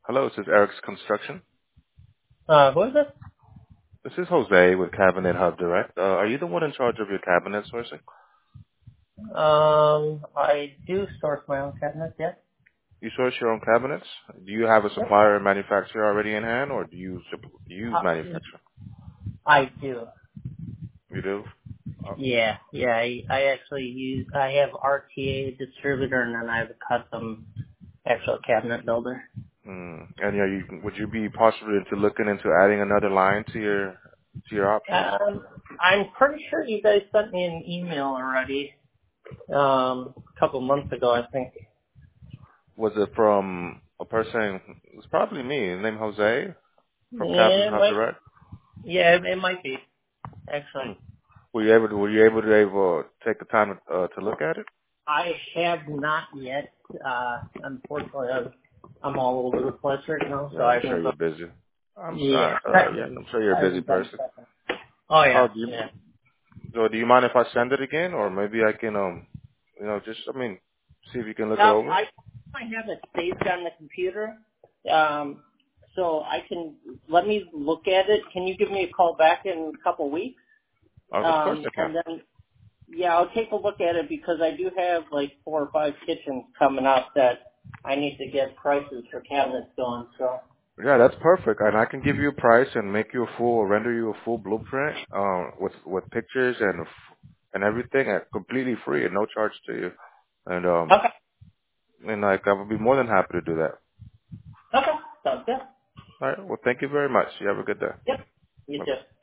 Hello, this is Eric's Construction. Who is this? This is Jose with Cabinet Hub Direct. Are you the one in charge of your cabinet sourcing? I do source my own cabinets, yes. You source your own cabinets? Do you have a Yep. supplier or manufacturer already in hand, or do you use Uh, manufacturer? I do. You do? Yeah. I actually I have RTA distributor and then I have a custom actual cabinet builder. And would you be possibly into looking into adding another line to your options? Um, I'm pretty sure you guys sent me an email already, a couple months ago, I think. Was it from a person? It's probably me, named Jose from Cabinet Yeah, Hub Direct. it might be, Hmm. actually. Were you able to take the time to look at it? I have not yet, unfortunately, I'm all over the place right now, Yeah, so I I'm sure haven't. you're busy. Yeah. It's all right. Yeah, I'm sure you're I a busy haven't done person. that. Oh Oh, yeah, yeah. do you mind if I send it again, or maybe I can just see if you can look it over? I have it saved on the computer. Um, so I can let me look at it. Can you give me a call back in a couple weeks? Of course I can. And then yeah, I'll take a look at it because I do have like 4 or 5 kitchens coming up that I need to get prices for cabinets going. So Yeah, that's perfect, and I can give you a price and render you a full blueprint, with pictures and everything, completely free and no charge to you. And okay, I would be more than happy to do that. okay, sounds good. All right. Well, thank you very much. You have a good day. Yep, you Bye. too.